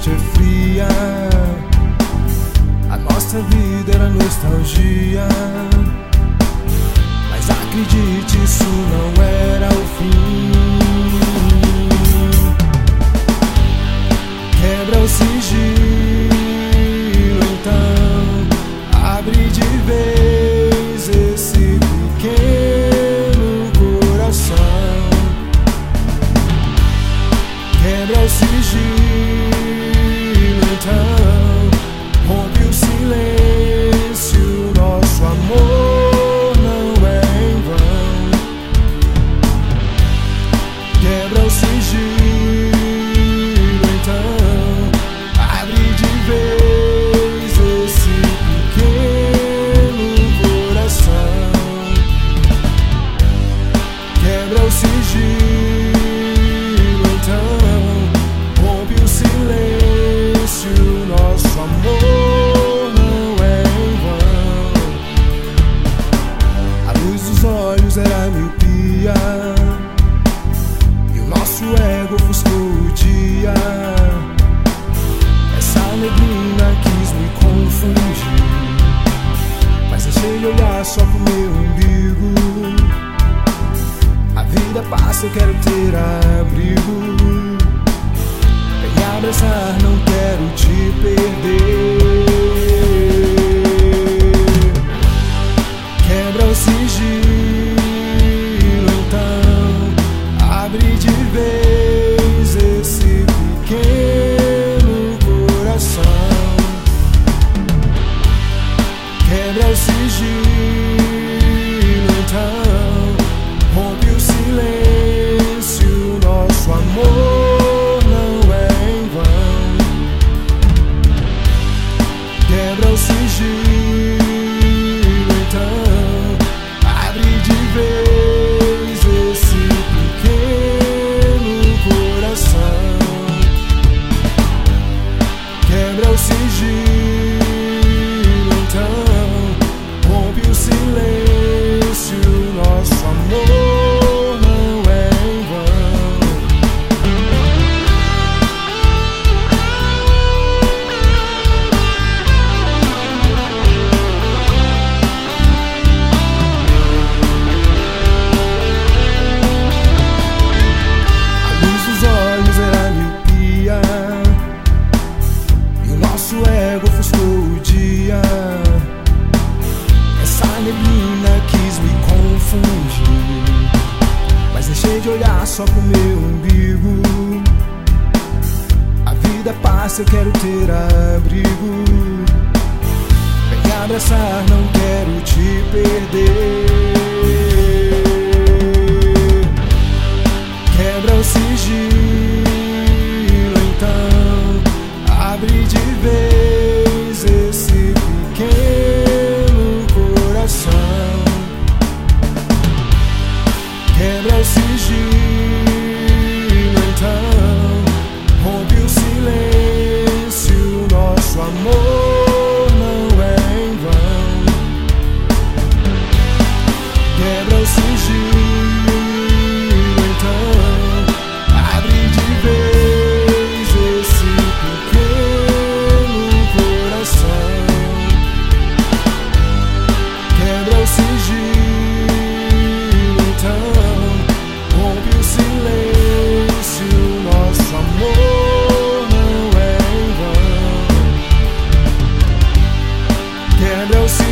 ser fria. A nossa vida era nostalgia, mas acredite, isso não era o fim. Quebra o sigilo, então abre de vez esse pequeno coração. Quebra o sigilo, então rompe o silêncio. Nosso amor não é em vão. Quebra o sigilo, então abre de vez esse pequeno coração. Quebra o sigilo, nosso amor não é em vão. A luz dos olhos era miopia, e o nosso ego ofuscou o dia. Essa neblina quis me confundir, mas deixei de olhar só pro meu umbigo. A vida passa, eu quero ter abrigo. Me abraçar, não quero te perder. Quebra o sigilo, então abre de vez esse pequeno coração. Quebra o sigilo, então rompe o silêncio. Nosso amor quebra o sigilo, então abre de vez esse pequeno coração. Quebra o sigilo, então rompe o silêncio. Nosso amor não é em vão. Nosso ego ofuscou o dia. Essa neblina quis me confundir, mas deixei de olhar só pro meu umbigo. A vida passa, eu quero ter abrigo. Vem me abraçar, não quero te perder. Quebra o sigilo, então abre de vez esse pequeno coração. Quebra o sigilo, então rompe o silêncio. Nosso amor não é em vão. Quebra o sigilo, então abre de vez esse pequeno coração. Quebra o sigilo, então rompe o silêncio. Nosso amor não é em vão. Quebra o silêncio.